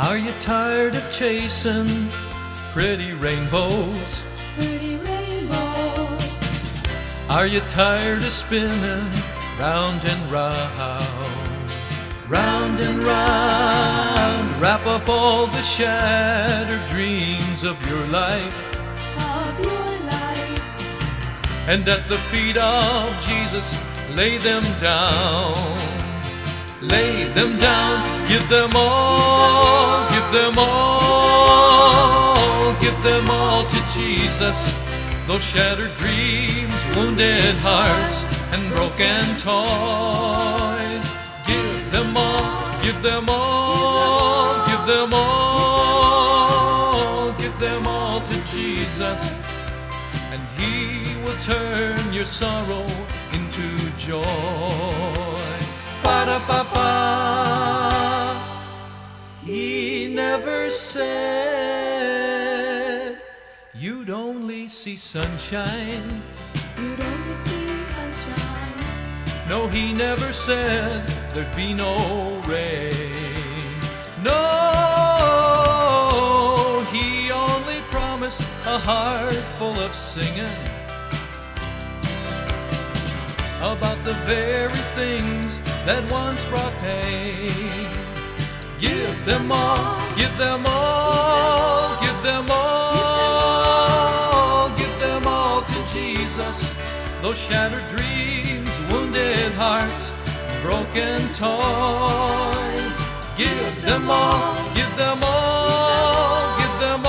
Are you tired of chasing pretty rainbows? Pretty rainbows. Are you tired of spinning round and round? Round and round. Wrap up all the shattered dreams of your life, Of your life. and at the feet of Jesus lay them down. Lay them down, give them all, give them all, give them all to Jesus. Those shattered dreams, wounded hearts, and broken toys. Give them all, give them all, give them all, give them all to Jesus. And He will turn your sorrow into joy. Ba-da-ba-ba. He never said you'd only see sunshine. You'd only see sunshine. No, He never said there'd be no rain. No, He only promised a heart full of singing about the very things that once brought pain. Give them all, give them all, give them all, give them all to Jesus. Those shattered dreams, wounded hearts, broken toys. Give them all, give them all, give them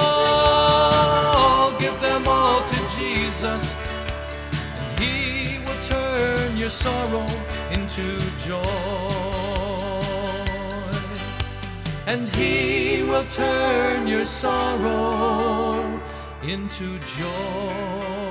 all, give them all to Jesus. He will turn your sorrow into joy. And He will turn your sorrow into joy.